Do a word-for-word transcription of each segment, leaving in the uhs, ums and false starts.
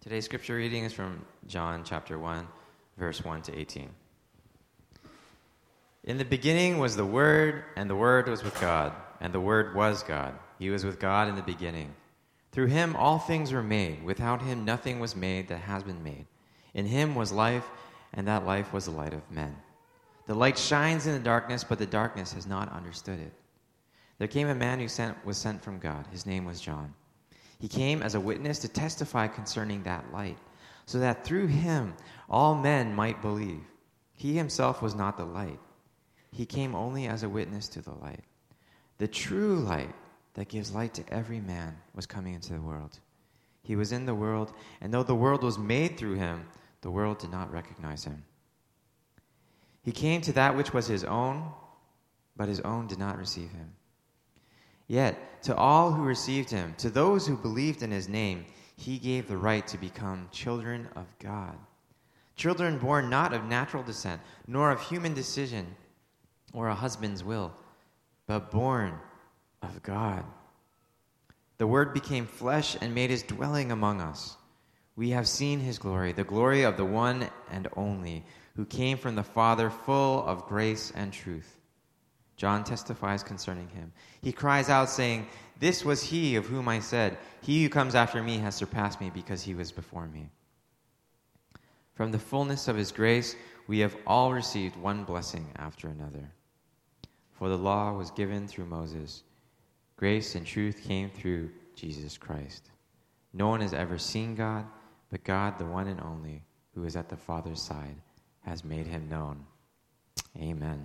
Today's scripture reading is from John chapter one, verse one to eighteen. In the beginning was the Word, and the Word was with God, and the Word was God. He was with God in the beginning. Through him all things were made. Without him nothing was made that has been made. In him was life, and that life was the light of men. The light shines in the darkness, but the darkness has not understood it. There came a man who sent, was sent from God. His name was John. He came as a witness to testify concerning that light, so that through him all men might believe. He himself was not the light. He came only as a witness to the light. The true light that gives light to every man was coming into the world. He was in the world, and though the world was made through him, the world did not recognize him. He came to that which was his own, but his own did not receive him. Yet, to all who received him, to those who believed in his name, he gave the right to become children of God. Children born not of natural descent, nor of human decision or a husband's will, but born of God. The Word became flesh and made his dwelling among us. We have seen his glory, the glory of the one and only, who came from the Father, full of grace and truth. John testifies concerning him. He cries out, saying, "This was he of whom I said, 'He who comes after me has surpassed me because he was before me.'" From the fullness of his grace, we have all received one blessing after another. For the law was given through Moses. Grace and truth came through Jesus Christ. No one has ever seen God, but God, the one and only, who is at the Father's side, has made him known. Amen.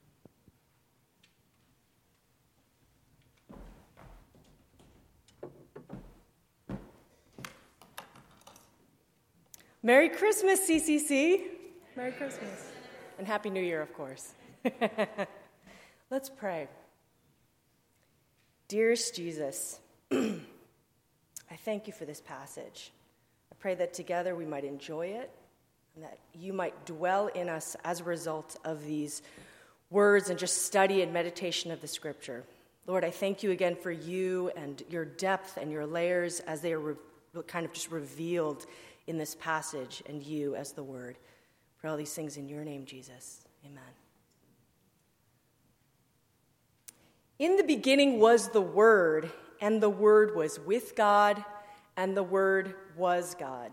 Merry Christmas, C C C. Merry Christmas. And Happy New Year, of course. Let's pray. Dearest Jesus, I thank you for this passage. I pray that together we might enjoy it and that you might dwell in us as a result of these words and just study and meditation of the Scripture. Lord, I thank you again for you and your depth and your layers as they are re- kind of just revealed in this passage, and you as the Word. Pray all these things in your name, Jesus. Amen. In the beginning was the Word, and the Word was with God, and the Word was God.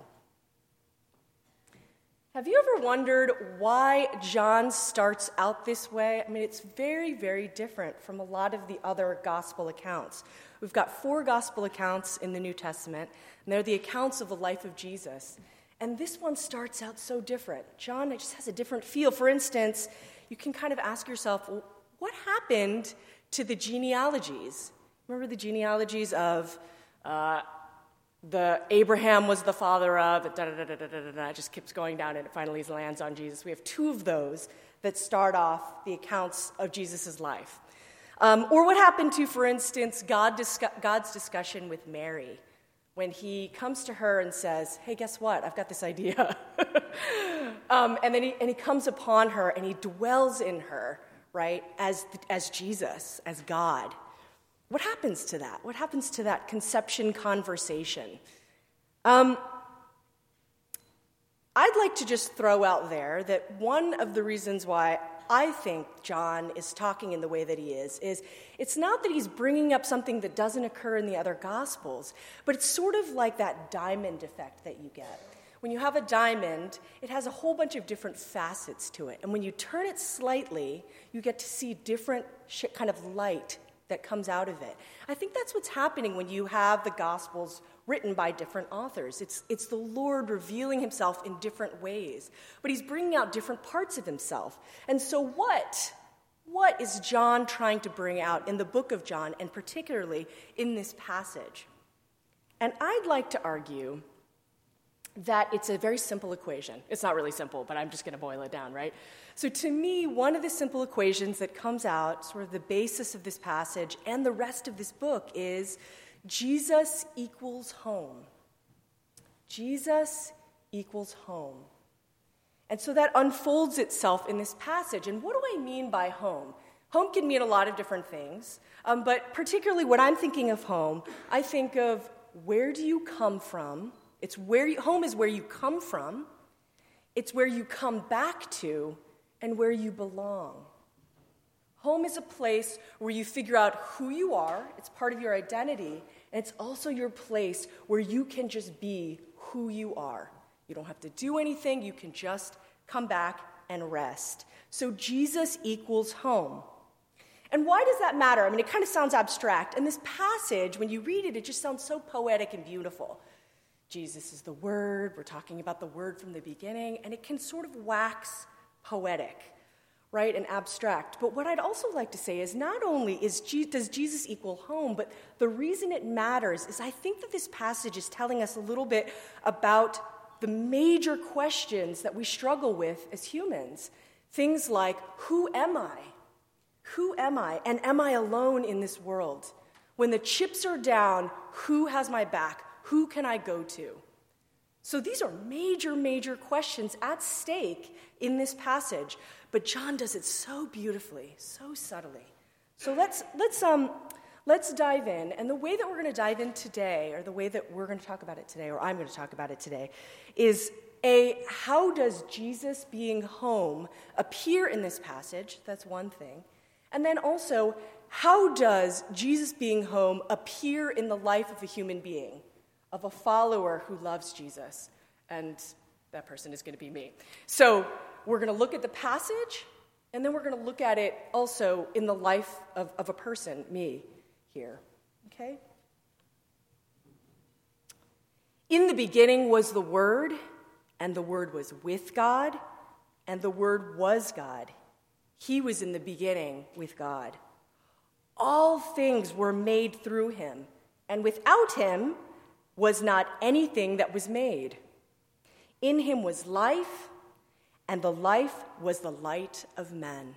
Have you ever wondered why John starts out this way? I mean, it's very, very different from a lot of the other gospel accounts. We've got four gospel accounts in the New Testament, and they're the accounts of the life of Jesus. And this one starts out so different. John just has a different feel. For instance, you can kind of ask yourself, well, what happened to the genealogies? Remember the genealogies of uh, the Abraham was the father of, da da da da da da da, it just keeps going down and it finally lands on Jesus. We have two of those that start off the accounts of Jesus' life. Um, or what happened to, for instance, God discuss, God's discussion with Mary when he comes to her and says, "Hey, guess what? I've got this idea." um, and then he, and he comes upon her and he dwells in her, right, as, as Jesus, as God. What happens to that? What happens to that conception conversation? Um, I'd like to just throw out there that one of the reasons why I think John is talking in the way that he is, is it's not that he's bringing up something that doesn't occur in the other Gospels, but it's sort of like that diamond effect that you get. When you have a diamond, it has a whole bunch of different facets to it. And when you turn it slightly, you get to see different sh- kind of light that comes out of it. I think that's what's happening when you have the Gospels written by different authors. It's, it's the Lord revealing himself in different ways, but he's bringing out different parts of himself. And so what, what is John trying to bring out in the book of John, and particularly in this passage? And I'd like to argue that it's a very simple equation. It's not really simple, but I'm just going to boil it down, right? So to me, one of the simple equations that comes out, sort of the basis of this passage and the rest of this book, is Jesus equals home. Jesus equals home. And so that unfolds itself in this passage. And what do I mean by home? Home can mean a lot of different things, um, but particularly when I'm thinking of home, I think of where do you come from It's where you, home is where you come from, it's where you come back to, and where you belong. Home is a place where you figure out who you are, it's part of your identity, and it's also your place where you can just be who you are. You don't have to do anything, you can just come back and rest. So Jesus equals home. And why does that matter? I mean, it kind of sounds abstract. And this passage, when you read it, it just sounds so poetic and beautiful. Jesus is the Word, we're talking about the Word from the beginning, and it can sort of wax poetic, right, and abstract. But what I'd also like to say is not only is Je- does Jesus equal home, but the reason it matters is I think that this passage is telling us a little bit about the major questions that we struggle with as humans. Things like, who am I? Who am I? And am I alone in this world? When the chips are down, who has my back? Who can I go to? So these are major, major questions at stake in this passage. But John does it so beautifully, so subtly. So let's let's um let's dive in. And the way that we're going to dive in today, or the way that we're going to talk about it today, or I'm going to talk about it today, is A, how does Jesus being home appear in this passage? That's one thing. And then also, how does Jesus being home appear in the life of a human being, of a follower who loves Jesus? And that person is going to be me. So we're going to look at the passage, and then we're going to look at it also in the life of, of a person, me, here. Okay? In the beginning was the Word, and the Word was with God, and the Word was God. He was in the beginning with God. All things were made through him, and without him was not anything that was made. In him was life, and the life was the light of men.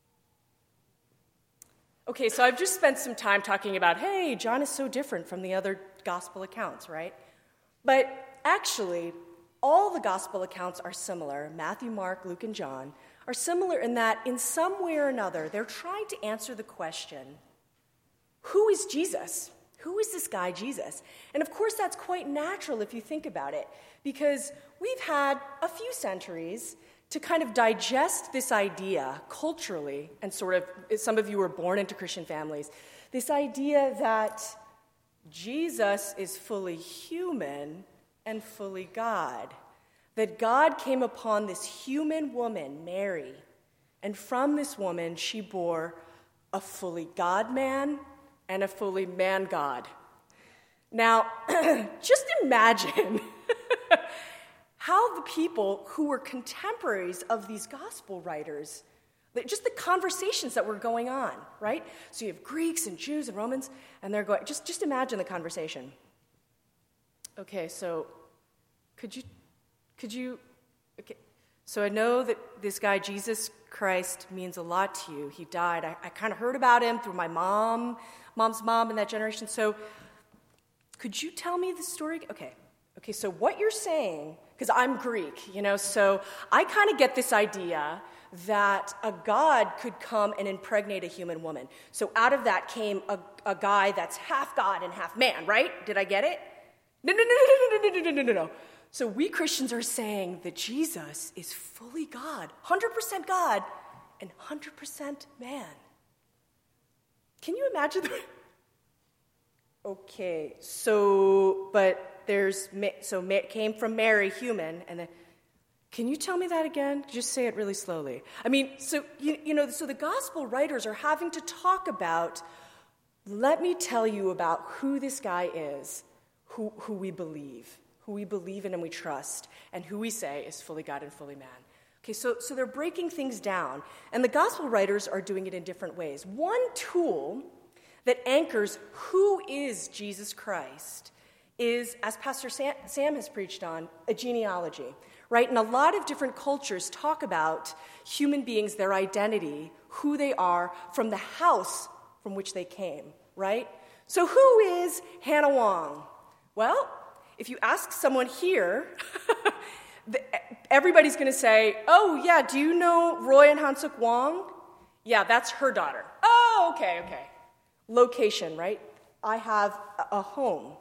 Okay, so I've just spent some time talking about, hey, John is so different from the other gospel accounts, right? But actually, all the gospel accounts are similar. Matthew, Mark, Luke, and John are similar in that in some way or another, they're trying to answer the question, who is Jesus? Who is this guy, Jesus? And of course, that's quite natural if you think about it, because we've had a few centuries to kind of digest this idea culturally, and sort of, some of you were born into Christian families, this idea that Jesus is fully human and fully God. That God came upon this human woman, Mary, and from this woman she bore a fully God-man and a fully man-God. Now, just imagine how the people who were contemporaries of these gospel writers, just the conversations that were going on, right? So you have Greeks and Jews and Romans, and they're going, just, just imagine the conversation. Okay, so could you, could you, okay, so I know that this guy, Jesus Christ, means a lot to you. He died. I, I kind of heard about him through my mom, mom's mom in that generation. So could you tell me the story? Okay, okay, so what you're saying, because I'm Greek, you know, so I kind of get this idea that a god could come and impregnate a human woman. So out of that came a, a guy that's half God and half man, right? Did I get it? No, no, no, no, no, no, no, no, no, no. So we Christians are saying that Jesus is fully God, one hundred percent God, and one hundred percent man. Can you imagine that? Okay, so, but there's, so it came from Mary, human, and then, can you tell me that again? Just say it really slowly. I mean, so, you, you know, so the gospel writers are having to talk about, let me tell you about who this guy is, who, who we believe, who we believe in and we trust, and who we say is fully God and fully man. Okay, so, so they're breaking things down, and the gospel writers are doing it in different ways. One tool that anchors who is Jesus Christ is, as Pastor Sam, Sam has preached on, a genealogy, right? And a lot of different cultures talk about human beings, their identity, who they are from the house from which they came, right? So who is Hannah Wong? Well, if you ask someone here, everybody's going to say, oh, yeah, do you know Roy and Hansuk Wong? Yeah, that's her daughter. Oh, okay, okay. Location, right? I have a home.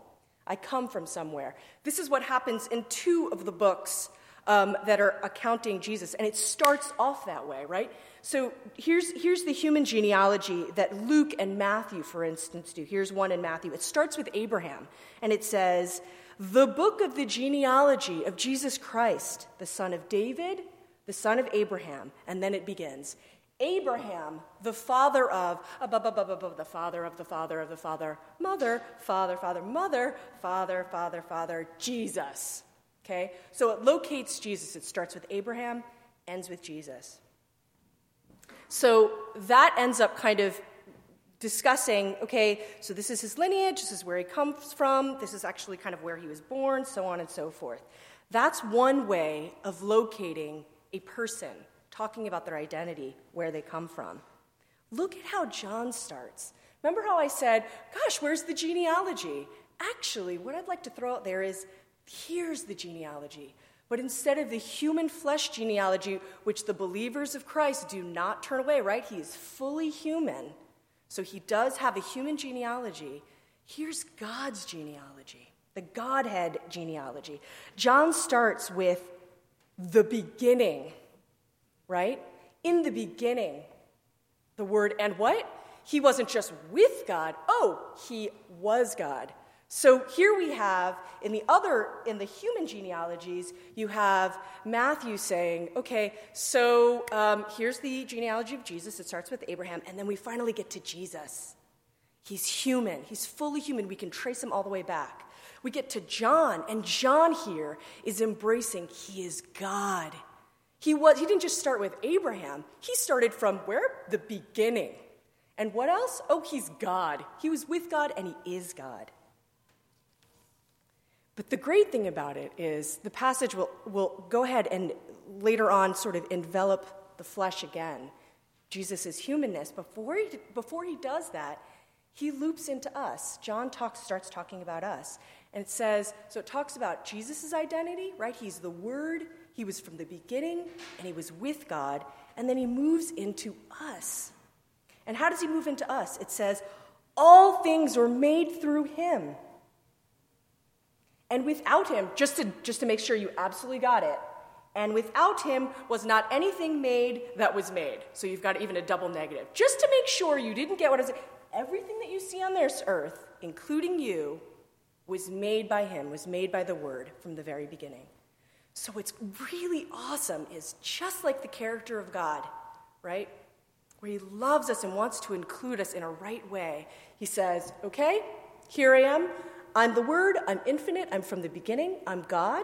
I come from somewhere. This is what happens in two of the books um, that are accounting Jesus, and it starts off that way, right? So here's, here's the human genealogy that Luke and Matthew, for instance, do. Here's one in Matthew. It starts with Abraham, and it says, "The book of the genealogy of Jesus Christ, the son of David, the son of Abraham," and then it begins. Abraham, the father of, uh, bu- bu- bu- bu- bu- the father of the father of the father, mother, father, father, mother, father, father, father, Jesus. Okay? So it locates Jesus. It starts with Abraham, ends with Jesus. So that ends up kind of discussing, okay, so this is his lineage, this is where he comes from, this is actually kind of where he was born, so on and so forth. That's one way of locating a person, talking about their identity, where they come from. Look at how John starts. Remember how I said, gosh, where's the genealogy? Actually, what I'd like to throw out there is, here's the genealogy. But instead of the human flesh genealogy, which the believers of Christ do not turn away, right? He is fully human. So he does have a human genealogy. Here's God's genealogy, the Godhead genealogy. John starts with the beginning, right? In the beginning, the word, and what? He wasn't just with God. Oh, he was God. So here we have, in the other, in the human genealogies, you have Matthew saying, okay, so um, here's the genealogy of Jesus. It starts with Abraham, and then we finally get to Jesus. He's human. He's fully human. We can trace him all the way back. We get to John, and John here is embracing he is God. He was. He didn't just start with Abraham. He started from where? The beginning. And what else? Oh, he's God. He was with God, and he is God. But the great thing about it is the passage will, will go ahead and later on sort of envelop the flesh again, Jesus' humanness. Before he, before he does that, he loops into us. John talks, starts talking about us. And it says, so it talks about Jesus' identity, right? He's the Word. He was from the beginning, and he was with God. And then he moves into us. And how does he move into us? It says, all things were made through him. And without him, just to, just to make sure you absolutely got it, and without him was not anything made that was made. So you've got even a double negative. Just to make sure you didn't get what I was saying. Everything that you see on this earth, including you, was made by him, was made by the Word from the very beginning. So what's really awesome is just like the character of God, right? Where he loves us and wants to include us in a right way. He says, okay, here I am. I'm the Word, I'm infinite, I'm from the beginning, I'm God.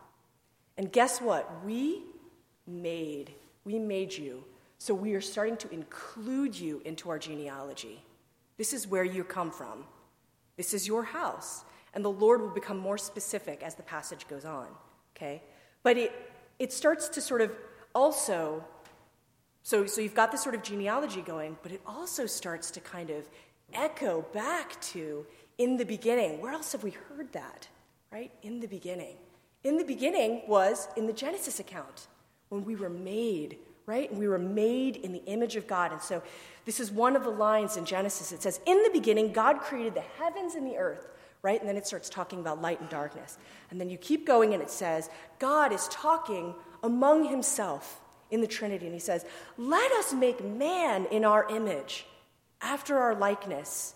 And guess what? We made, we made you. So we are starting to include you into our genealogy. This is where you come from. This is your house. And the Lord will become more specific as the passage goes on, okay? But it it starts to sort of also, so, so you've got this sort of genealogy going, but it also starts to kind of echo back to in the beginning. Where else have we heard that, right? In the beginning. In the beginning was in the Genesis account, when we were made, right? And we were made in the image of God. And so this is one of the lines in Genesis. It says, in the beginning, God created the heavens and the earth, right? And then it starts talking about light and darkness. And then you keep going and it says, God is talking among himself in the Trinity. And he says, let us make man in our image, after our likeness.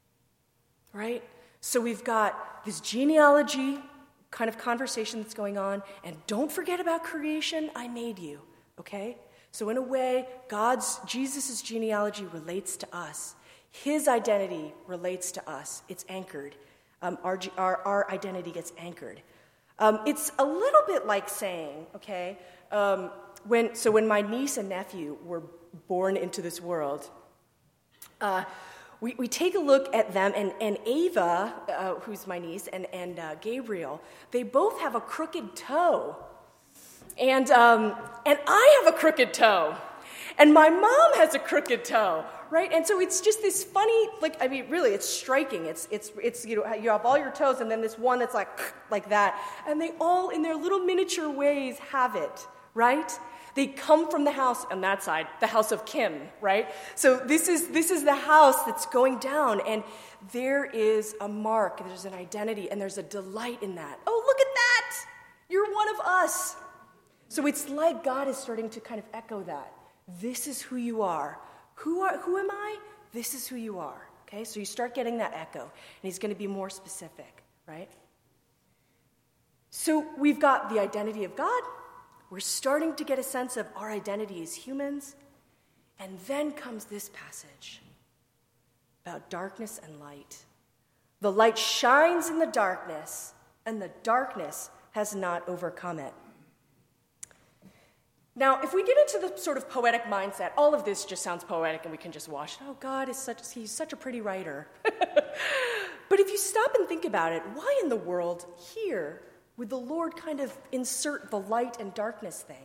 Right? So we've got this genealogy kind of conversation that's going on, and don't forget about creation, I made you, okay? So in a way, God's, Jesus' genealogy relates to us. His identity relates to us. It's anchored. Um, our, our, our identity gets anchored. Um, it's a little bit like saying, okay, um, when so when my niece and nephew were born into this world, uh, We, we take a look at them, and, and Ava, uh, who's my niece, and, and uh, Gabriel, they both have a crooked toe. And, um, and I have a crooked toe. And my mom has a crooked toe, right? And so it's just this funny, like, I mean, really, it's striking. It's, it's, it's you know, you have all your toes, and then this one that's like, like that. And they all, in their little miniature ways, have it, right? They come from the house on that side, the house of Kim, right? So this is this is the house that's going down, and there is a mark, there's an identity, and there's a delight in that. Oh, look at that! You're one of us. So it's like God is starting to kind of echo that. This is who you are. Who are who am I? This is who you are. Okay? So you start getting that echo, and he's going to be more specific, right? So we've got the identity of God. We're starting to get a sense of our identity as humans. And then comes this passage about darkness and light. The light shines in the darkness, and the darkness has not overcome it. Now, if we get into the sort of poetic mindset, all of this just sounds poetic, and we can just wash it. Oh, God is such, he's such a pretty writer. But if you stop and think about it, why in the world here would the Lord kind of insert the light and darkness thing?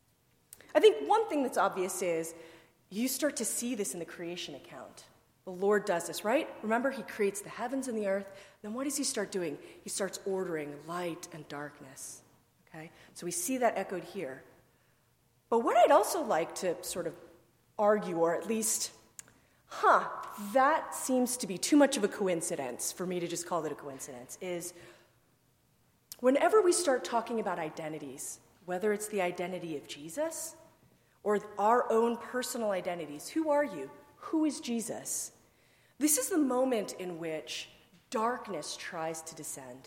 I think one thing that's obvious is you start to see this in the creation account. The Lord does this, right? Remember, he creates the heavens and the earth. Then what does he start doing? He starts ordering light and darkness. Okay? So we see that echoed here. But what I'd also like to sort of argue, or at least, huh, that seems to be too much of a coincidence for me to just call it a coincidence, is whenever we start talking about identities, whether it's the identity of Jesus or our own personal identities, who are you? Who is Jesus? This is the moment in which darkness tries to descend.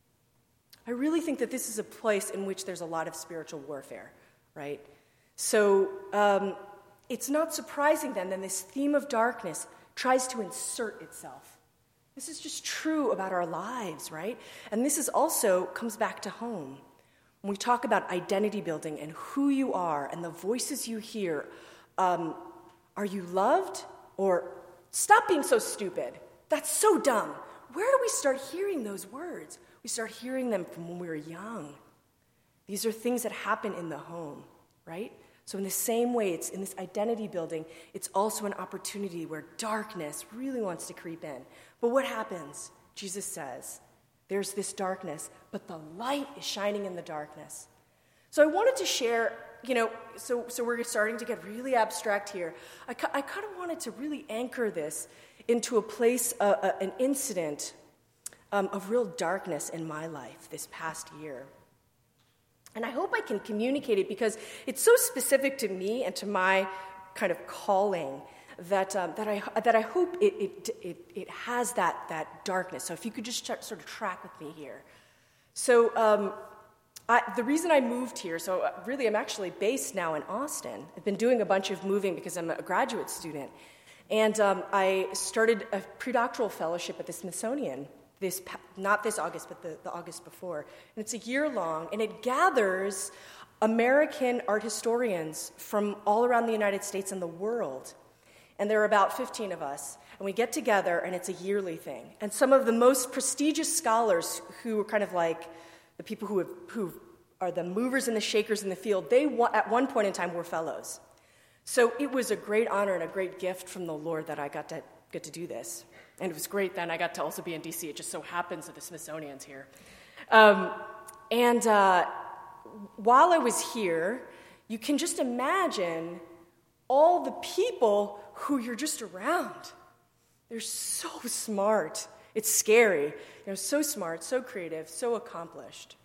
I really think that this is a place in which there's a lot of spiritual warfare, right? So um, it's not surprising then that this theme of darkness tries to insert itself. This is just true about our lives, right? And this is also comes back to home. When we talk about identity building and who you are and the voices you hear, um, are you loved? Or stop being so stupid. That's so dumb. Where do we start hearing those words? We start hearing them from when we were young. These are things that happen in the home, right? So in the same way, it's in this identity building, it's also an opportunity where darkness really wants to creep in. But what happens? Jesus says, there's this darkness, but the light is shining in the darkness. So I wanted to share, you know, so, so we're starting to get really abstract here. I, I kind of wanted to really anchor this into a place, uh, uh, an incident um, of real darkness in my life this past year. And I hope I can communicate it because it's so specific to me and to my kind of calling that um, that I that I hope it it it, it has that that darkness. So if you could just sort of track with me here. So um, I, the reason I moved here, so really I'm actually based now in Austin. I've been doing a bunch of moving because I'm a graduate student, and um, I started a predoctoral fellowship at the Smithsonian. This, not this August, but the, the August before. And it's a year long, and it gathers American art historians from all around the United States and the world. And there are about fifteen of us. And we get together, and it's a yearly thing. And some of the most prestigious scholars who are kind of like the people who, have, who are the movers and the shakers in the field, they at one point in time were fellows. So it was a great honor and a great gift from the Lord that I got to get to do this. And it was great then. I got to also be in D C It just so happens that the Smithsonian's here. Um, and uh, while I was here, you can just imagine all the people who you're just around. They're so smart. It's scary. You know, so smart, so creative, so accomplished.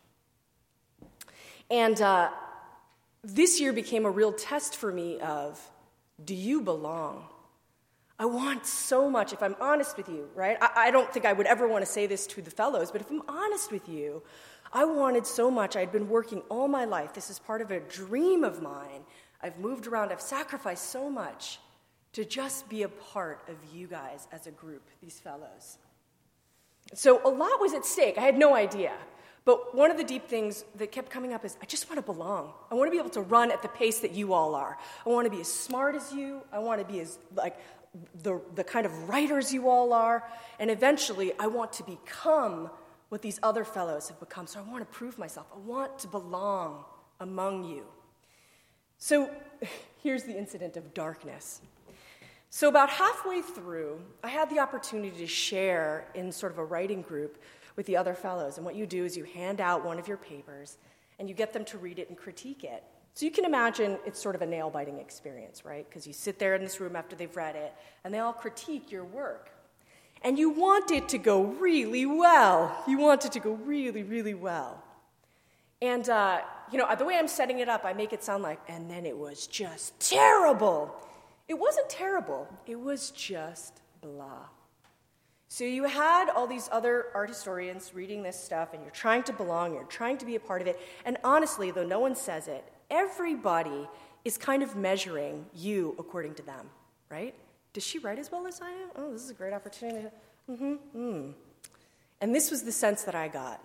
And uh, this year became a real test for me of, do you belong? I want so much, if I'm honest with you, right? I, I don't think I would ever want to say this to the fellows, but if I'm honest with you, I wanted so much. I'd been working all my life. This is part of a dream of mine. I've moved around. I've sacrificed so much to just be a part of you guys as a group, these fellows. So a lot was at stake. I had no idea. But one of the deep things that kept coming up is, I just want to belong. I want to be able to run at the pace that you all are. I want to be as smart as you. I want to be as, like, the, the kind of writers you all are. And eventually, I want to become what these other fellows have become. So I want to prove myself. I want to belong among you. So here's the incident of darkness. So about halfway through, I had the opportunity to share in sort of a writing group with the other fellows. And what you do is you hand out one of your papers, and you get them to read it and critique it. So you can imagine it's sort of a nail-biting experience, right? Because you sit there in this room after they've read it, and they all critique your work. And you want it to go really well. You want it to go really, really well. And, uh, you know, the way I'm setting it up, I make it sound like, and then it was just terrible. It wasn't terrible. It was just blah. So you had all these other art historians reading this stuff, and you're trying to belong, you're trying to be a part of it. And honestly, though no one says it, everybody is kind of measuring you according to them, right? Does she write as well as I am? Oh, this is a great opportunity. Mm-hmm. Mm. And this was the sense that I got.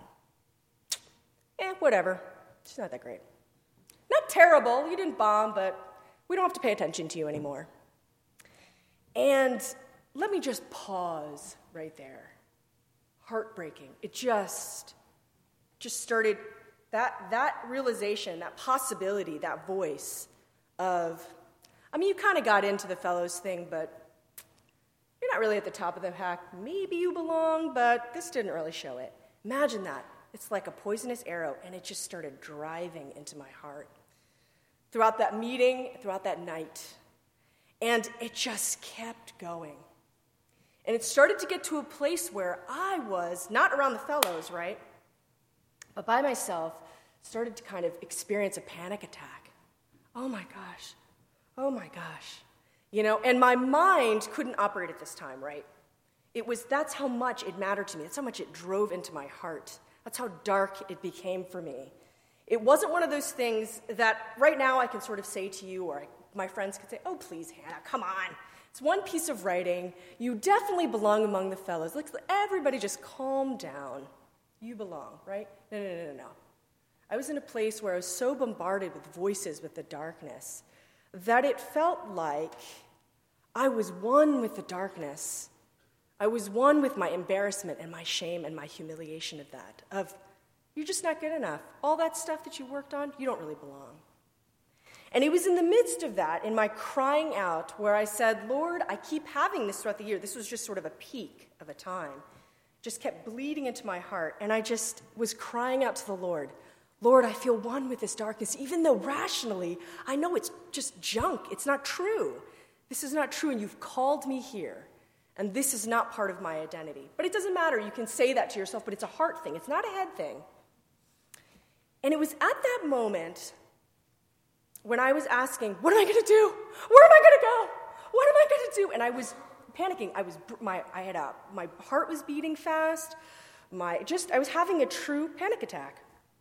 Eh, whatever. She's not that great. Not terrible. You didn't bomb, but we don't have to pay attention to you anymore. And let me just pause right there. Heartbreaking. It just, just started, that, that realization, that possibility, that voice of, I mean, you kind of got into the fellows thing, but you're not really at the top of the pack. Maybe you belong, but this didn't really show it. Imagine that. It's like a poisonous arrow, and it just started driving into my heart. Throughout that meeting, throughout that night. And it just kept going. And it started to get to a place where I was, not around the fellows, right? But by myself, started to kind of experience a panic attack. Oh my gosh. Oh my gosh. You know, and my mind couldn't operate at this time, right? It was, that's how much it mattered to me. That's how much it drove into my heart. That's how dark it became for me. It wasn't one of those things that right now I can sort of say to you, or I, my friends could say, oh, please, Hannah, come on. It's one piece of writing. You definitely belong among the fellows. Like, everybody just calm down. You belong, right? No, no, no, no, no. I was in a place where I was so bombarded with voices, with the darkness, that it felt like I was one with the darkness. I was one with my embarrassment and my shame and my humiliation of that, of you're just not good enough. All that stuff that you worked on, you don't really belong. And it was in the midst of that, in my crying out, where I said, Lord, I keep having this throughout the year. This was just sort of a peak of a time. Just kept bleeding into my heart, and I just was crying out to the Lord, Lord, I feel one with this darkness, even though rationally I know it's just junk. It's not true. This is not true, and you've called me here. And this is not part of my identity. But it doesn't matter. You can say that to yourself, but it's a heart thing. It's not a head thing. And it was at that moment when I was asking, what am I going to do? Where am I going to go? What am I going to do? And I was panicking. I was my I had a my heart was beating fast. My just I was having a true panic attack.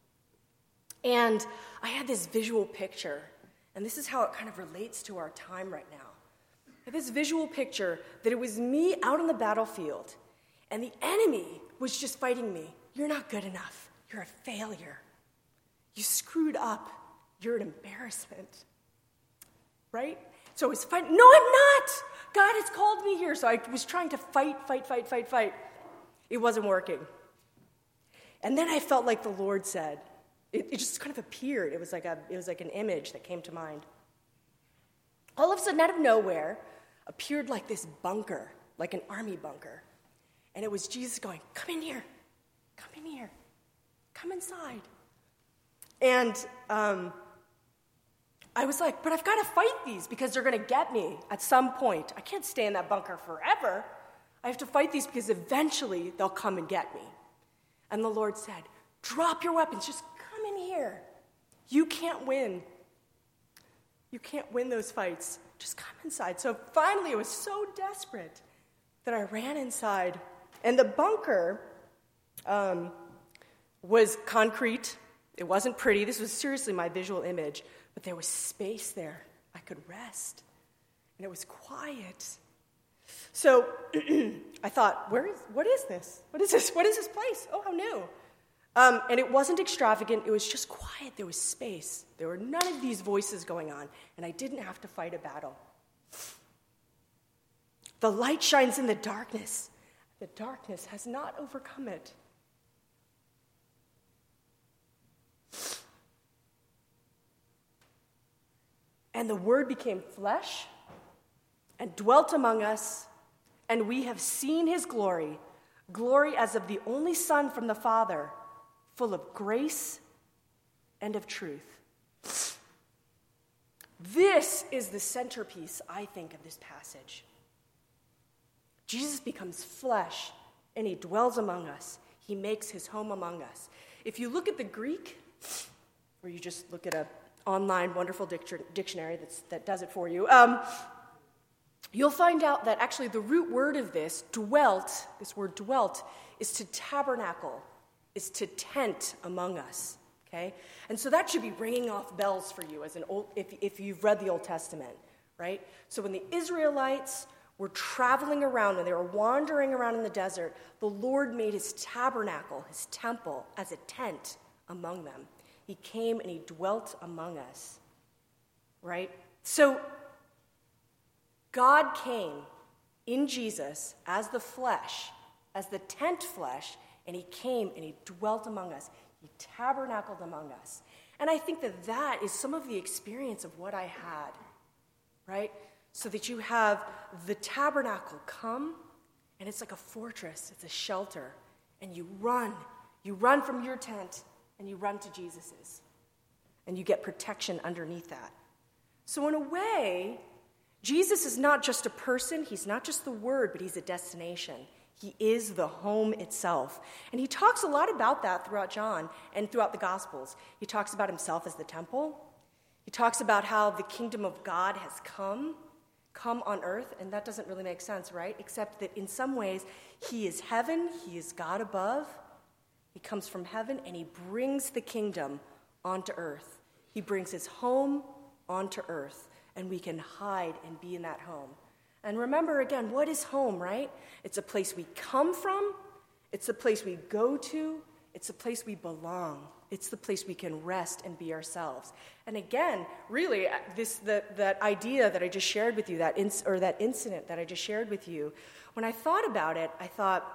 And I had this visual picture, and this is how it kind of relates to our time right now. I had this visual picture that it was me out on the battlefield, and the enemy was just fighting me. You're not good enough. You're a failure. You screwed up. You're an embarrassment. Right? So I was fighting. No, I'm not. God has called me here. So I was trying to fight, fight, fight, fight, fight. It wasn't working. And then I felt like the Lord said, it, it just kind of appeared. It was like a, it was like an image that came to mind. All of a sudden, out of nowhere, appeared like this bunker, like an army bunker. And it was Jesus going, come in here, come in here, come inside. And um, I was like, but I've got to fight these because they're going to get me at some point. I can't stay in that bunker forever. I have to fight these because eventually they'll come and get me. And the Lord said, drop your weapons, just come in here. You can't win. You can't win those fights. Just come inside. So finally, I was so desperate that I ran inside. And the bunker um, was concrete. It wasn't pretty. This was seriously my visual image. But there was space there. I could rest. And it was quiet. So I thought, where is, what is this? What is this? What is this place? Oh, how new. Um, and it wasn't extravagant. It was just quiet. There was space. There were none of these voices going on. And I didn't have to fight a battle. The light shines in the darkness. The darkness has not overcome it. And the Word became flesh and dwelt among us, and we have seen his glory, glory as of the only Son from the Father, full of grace and of truth. This is the centerpiece, I think, of this passage. Jesus becomes flesh, and he dwells among us. He makes his home among us. If you look at the Greek, or you just look at an online wonderful dictionary that's, that does it for you, um, you'll find out that actually the root word of this, dwelt, this word dwelt, is to tabernacle, is to tent among us. Okay? And so that should be ringing off bells for you as an old, if, if you've read the Old Testament, right? So when the Israelites were traveling around, when they were wandering around in the desert, the Lord made his tabernacle, his temple, as a tent among them. He came and he dwelt among us, right? So God came in Jesus as the flesh, as the tent flesh, and he came and he dwelt among us. He tabernacled among us. And I think that that is some of the experience of what I had, right? So that you have the tabernacle come, and it's like a fortress, it's a shelter, and you run. You run from your tent, and you run to Jesus's. And you get protection underneath that. So in a way, Jesus is not just a person, he's not just the word, but he's a destination. He is the home itself. And he talks a lot about that throughout John and throughout the Gospels. He talks about himself as the temple. He talks about how the kingdom of God has come, come on earth, and that doesn't really make sense, right? Except that in some ways, he is heaven, he is God above. He comes from heaven, and he brings the kingdom onto earth. He brings his home onto earth, and we can hide and be in that home. And remember, again, what is home, right? It's a place we come from. It's a place we go to. It's a place we belong. It's the place we can rest and be ourselves. And again, really, this the, that idea that I just shared with you, that in, or that incident that I just shared with you, when I thought about it, I thought,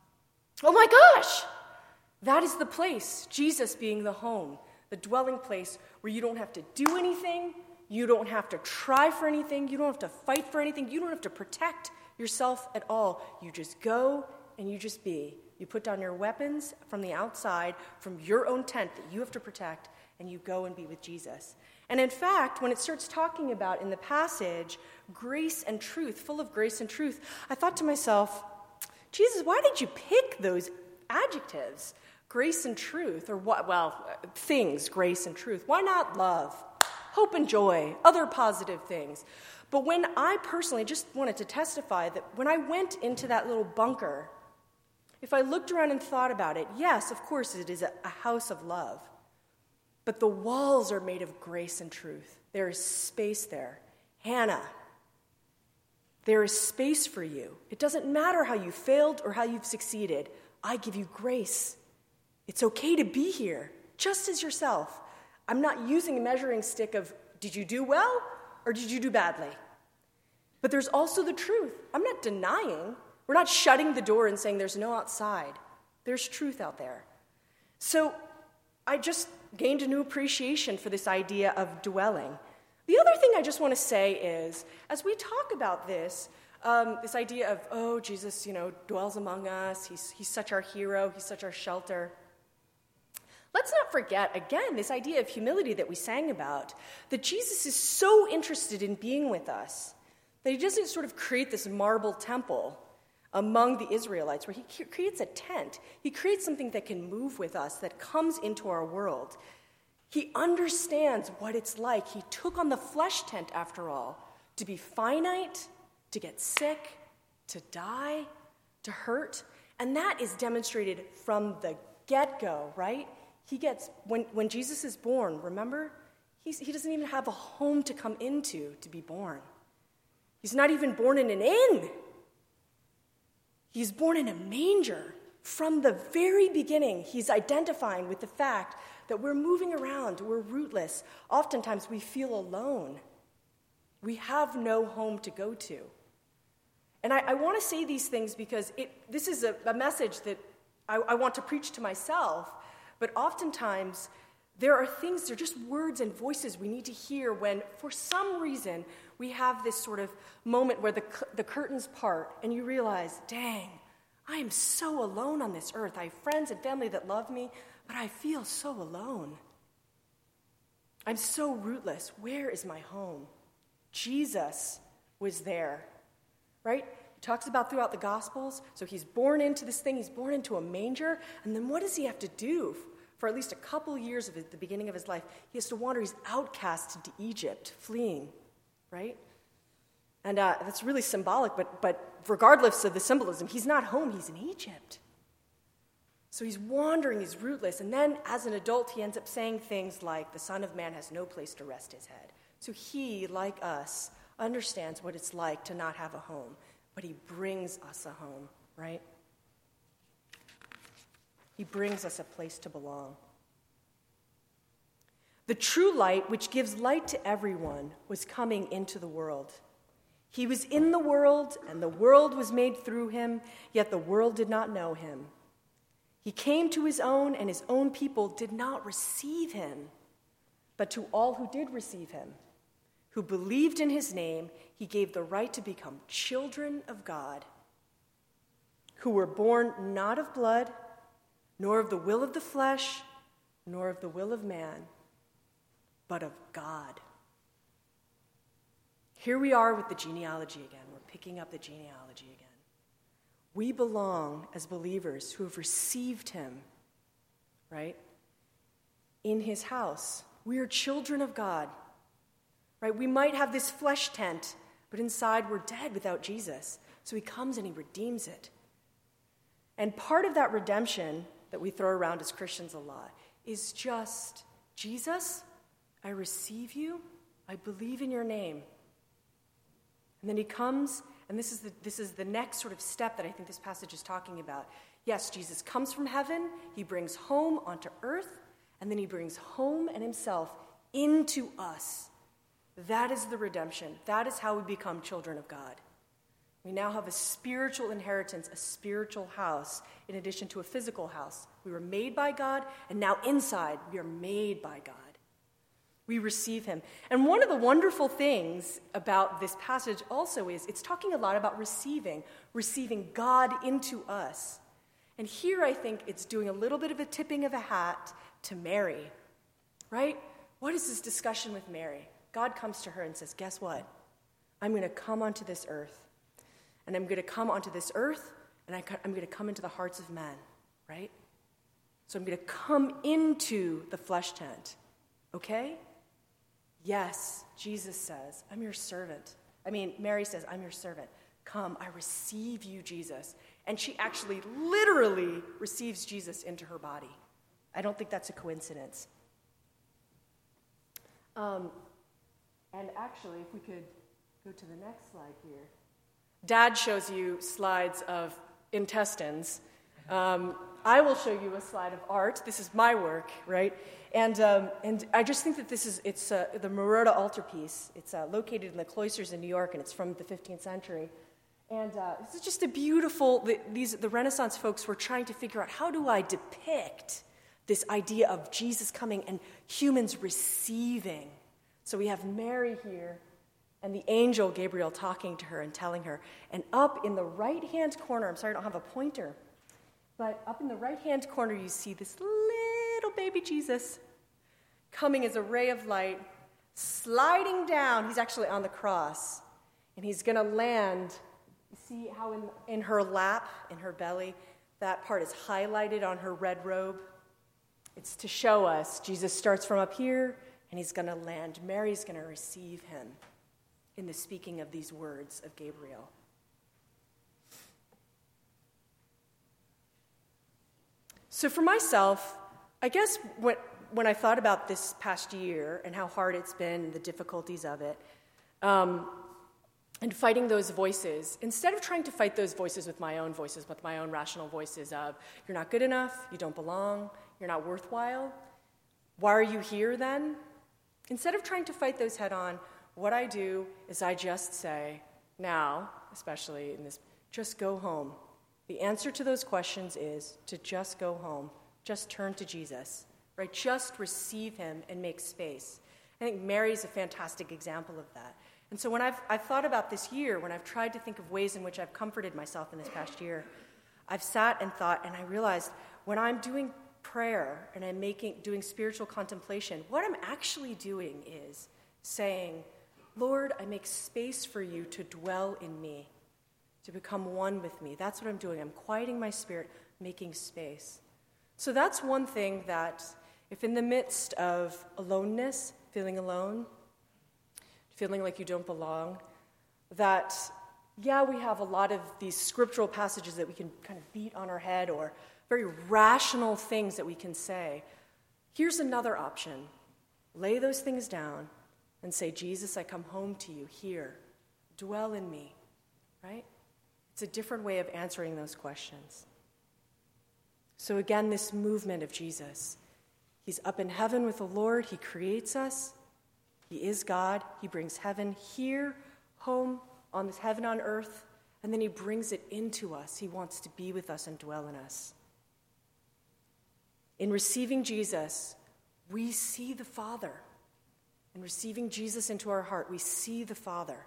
oh my gosh, that is the place, Jesus being the home, the dwelling place where you don't have to do anything. You don't have to try for anything. You don't have to fight for anything. You don't have to protect yourself at all. You just go and you just be. You put down your weapons from the outside, from your own tent that you have to protect, and you go and be with Jesus. And in fact, when it starts talking about in the passage, grace and truth, full of grace and truth, I thought to myself, Jesus, why did you pick those adjectives? Grace and truth, or what? Well, things, grace and truth. Why not love? Hope and joy, other positive things. But when I personally just wanted to testify that when I went into that little bunker, if I looked around and thought about it, yes, of course it is a, a house of love. But the walls are made of grace and truth. There is space there. Hannah, there is space for you. It doesn't matter how you failed or how you've succeeded. I give you grace. It's okay to be here, just as yourself. I'm not using a measuring stick of, did you do well or did you do badly? But there's also the truth. I'm not denying. We're not shutting the door and saying there's no outside. There's truth out there. So I just gained a new appreciation for this idea of dwelling. The other thing I just want to say is, as we talk about this, um, this idea of, oh, Jesus, you know, dwells among us. He's, he's such our hero. He's such our shelter. Let's not forget, again, this idea of humility that we sang about, that Jesus is so interested in being with us that he doesn't sort of create this marble temple among the Israelites where he creates a tent. He creates something that can move with us, that comes into our world. He understands what it's like. He took on the flesh tent, after all, to be finite, to get sick, to die, to hurt. And that is demonstrated from the get-go, right? He gets, when, when Jesus is born, remember, he's, he doesn't even have a home to come into to be born. He's not even born in an inn. He's born in a manger. From the very beginning, he's identifying with the fact that we're moving around, we're rootless. Oftentimes, we feel alone. We have no home to go to. And I, I want to say these things because it, this is a, a message that I, I want to preach to myself. But oftentimes, there are things, they're just words and voices we need to hear when, for some reason, we have this sort of moment where the, the curtains part and you realize, dang, I am so alone on this earth. I have friends and family that love me, but I feel so alone. I'm so rootless. Where is my home? Jesus was there, right? He talks about throughout the Gospels. So he's born into this thing. He's born into a manger. And then what does he have to do for at least a couple years of it, the beginning of his life? He has to wander. He's outcast into Egypt, fleeing, right? And uh, that's really symbolic, but, but regardless of the symbolism, he's not home. He's in Egypt. So he's wandering, he's rootless, and then as an adult, he ends up saying things like, the Son of Man has no place to rest his head. So he, like us, understands what it's like to not have a home, but he brings us a home, right? He brings us a place to belong. The true light, which gives light to everyone, was coming into the world. He was in the world, and the world was made through him, yet the world did not know him. He came to his own, and his own people did not receive him. But to all who did receive him, who believed in his name, he gave the right to become children of God, who were born not of blood, nor of the will of the flesh, nor of the will of man, but of God. Here we are with the genealogy again. We're picking up the genealogy again. We belong as believers who have received him, right, in his house. We are children of God, right? We might have this flesh tent, but inside we're dead without Jesus. So he comes and he redeems it. And part of that redemption that we throw around as Christians a lot is just, Jesus, I receive you. I believe in your name. And then he comes, and this is the this is the next sort of step that I think this passage is talking about. Yes, Jesus comes from heaven, he brings home onto earth, and then he brings home and himself into us. That is the redemption. That is how we become children of God. We now have a spiritual inheritance, a spiritual house, in addition to a physical house. We were made by God, and now inside we are made by God. We receive him. And one of the wonderful things about this passage also is it's talking a lot about receiving, receiving God into us. And here I think it's doing a little bit of a tipping of a hat to Mary, right? What is this discussion with Mary? God comes to her and says, guess what? I'm going to come onto this earth. And I'm going to come onto this earth, and I, I'm going to come into the hearts of men, right? So I'm going to come into the flesh tent, okay? Yes, Jesus says, I'm your servant. I mean, Mary says, I'm your servant. Come, I receive you, Jesus. And she actually literally receives Jesus into her body. I don't think that's a coincidence. Um, and actually, if we could go to the next slide here. Dad shows you slides of intestines. Um, I will show you a slide of art. This is my work, right? And um, and I just think that this is, it's uh, the Marotta altarpiece. It's uh, located in the cloisters in New York, and it's from the fifteenth century. And uh, this is just a beautiful, the, these the Renaissance folks were trying to figure out, how do I depict this idea of Jesus coming and humans receiving? So we have Mary here, and the angel Gabriel talking to her and telling her. And up in the right-hand corner, I'm sorry I don't have a pointer, but up in the right-hand corner you see this little baby Jesus coming as a ray of light, sliding down. He's actually on the cross, and he's going to land. You see how in, in her lap, in her belly, that part is highlighted on her red robe? It's to show us Jesus starts from up here, and he's going to land. Mary's going to receive him in the speaking of these words of Gabriel. So for myself, I guess when, when I thought about this past year and how hard it's been, the difficulties of it, um, and fighting those voices, instead of trying to fight those voices with my own voices, with my own rational voices of, you're not good enough, you don't belong, you're not worthwhile, why are you here then? Instead of trying to fight those head on, what I do is I just say, now, especially in this, just go home. The answer to those questions is to just go home. Just turn to Jesus, right? Just receive him and make space. I think Mary's a fantastic example of that. And so when I've, I've thought about this year, when I've tried to think of ways in which I've comforted myself in this past year, I've sat and thought, and I realized when I'm doing prayer and I'm making doing spiritual contemplation, what I'm actually doing is saying, Lord, I make space for you to dwell in me, to become one with me. That's what I'm doing. I'm quieting my spirit, making space. So that's one thing that if in the midst of aloneness, feeling alone, feeling like you don't belong, that, yeah, we have a lot of these scriptural passages that we can kind of beat on our head or very rational things that we can say. Here's another option. Lay those things down and say, Jesus, I come home to you here. Dwell in me, right? It's a different way of answering those questions. So again, this movement of Jesus. He's up in heaven with the Lord. He creates us. He is God. He brings heaven here, home, on this heaven on earth, and then he brings it into us. He wants to be with us and dwell in us. In receiving Jesus, we see the Father. In receiving Jesus into our heart, we see the Father.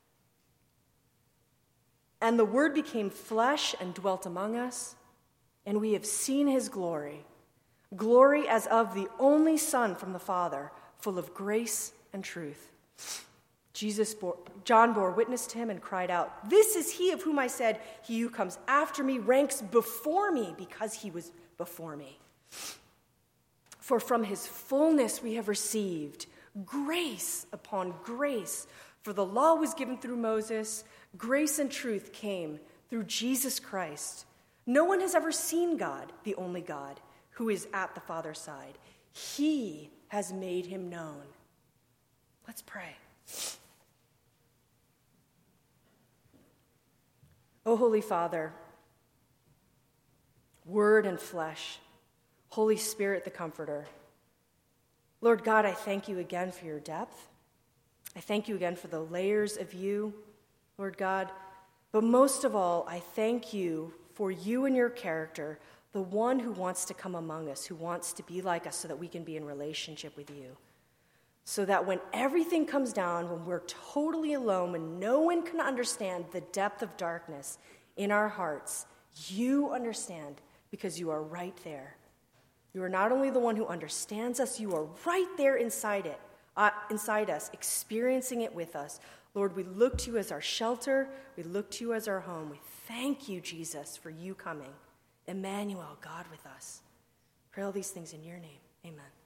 And the Word became flesh and dwelt among us, and we have seen his glory, glory as of the only Son from the Father, full of grace and truth. Jesus bore, John bore witness to him and cried out, "This is he of whom I said, he who comes after me ranks before me because he was before me. For from his fullness we have received grace upon grace. For the law was given through Moses, grace and truth came through Jesus Christ. No one has ever seen God, the only God, who is at the Father's side. He has made him known." Let's pray. O Holy Father, Word and flesh, Holy Spirit, the Comforter, Lord God, I thank you again for your depth. I thank you again for the layers of you, Lord God. But most of all, I thank you for you and your character, the one who wants to come among us, who wants to be like us so that we can be in relationship with you. So that when everything comes down, when we're totally alone, when no one can understand the depth of darkness in our hearts, you understand because you are right there. You are not only the one who understands us, you are right there inside it, uh, inside us, experiencing it with us. Lord, we look to you as our shelter. We look to you as our home. We thank you, Jesus, for you coming. Emmanuel, God with us. Pray all these things in your name. Amen.